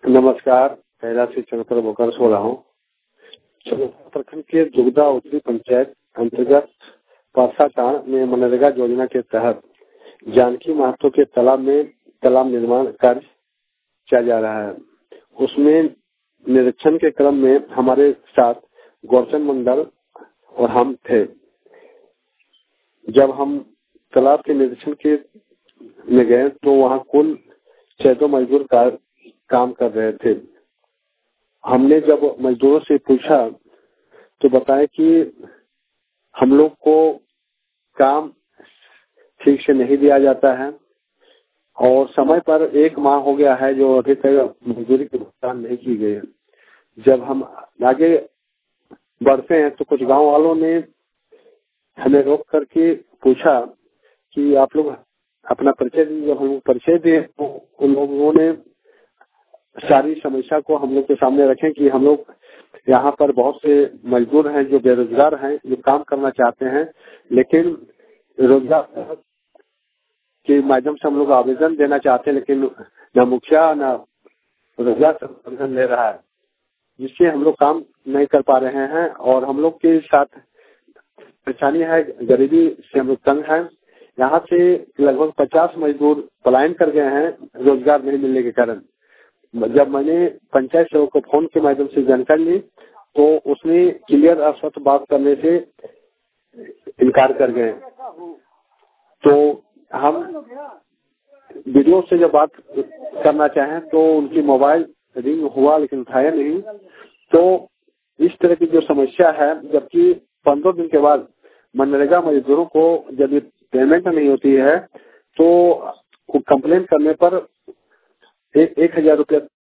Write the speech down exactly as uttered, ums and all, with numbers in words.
नमस्कार, कैलाश से चंद्र बोकर बोल रहा हूँ। प्रखंड के दुगदा उत्तरी पंचायत अंतर्गत परसाटांड में मनरेगा योजना के तहत जानकी महतो के तालाब में तालाब निर्माण कार्य किया जा रहा है। उसमें निरीक्षण के क्रम में हमारे साथ गौरचंद मंडल और हम थे। जब हम तालाब के निरीक्षण के में गए तो वहाँ कुल चौदह मजदूर का काम कर रहे थे। हमने जब मजदूरों से पूछा तो बताया कि हम लोग को काम ठीक से नहीं दिया जाता है और समय पर एक माह हो गया है जो अभी तक मजदूरी की भुगतान नहीं की गई है। जब हम आगे बढ़ते हैं तो कुछ गांव वालों ने हमें रोक करके पूछा कि आप लोग अपना परिचय दिए। जब हम परिचय दिए तो उन लोगों ने सारी समस्या को हम लोग के सामने रखें कि हम लोग यहाँ पर बहुत से मजदूर हैं जो बेरोजगार हैं, जो काम करना चाहते हैं, लेकिन रोजगार के माध्यम से हम लोग आवेदन देना चाहते हैं, लेकिन न मुखिया न रोजगार संगठन ले रहा है, जिससे हम लोग काम नहीं कर पा रहे हैं। और हम लोग के साथ परेशानी है, गरीबी से हम लोग तंग हैं। यहाँ से लगभग पचास मजदूर पलायन कर गए हैं रोजगार नहीं मिलने के कारण। जब मैंने पंचायत सेवक को फोन के माध्यम से जानकारी ली तो उसने क्लियर अस्पष्ट बात करने से इनकार कर गए। तो हम वीडियो से जब बात करना चाहें तो उनकी मोबाइल रिंग हुआ लेकिन उठाया नहीं। तो इस तरह की जो समस्या है, जबकि पंद्रह दिन के बाद मनरेगा मजदूरों को जब ये पेमेंट नहीं होती है तो कंप्लेन करने पर एक एक हजार रुपया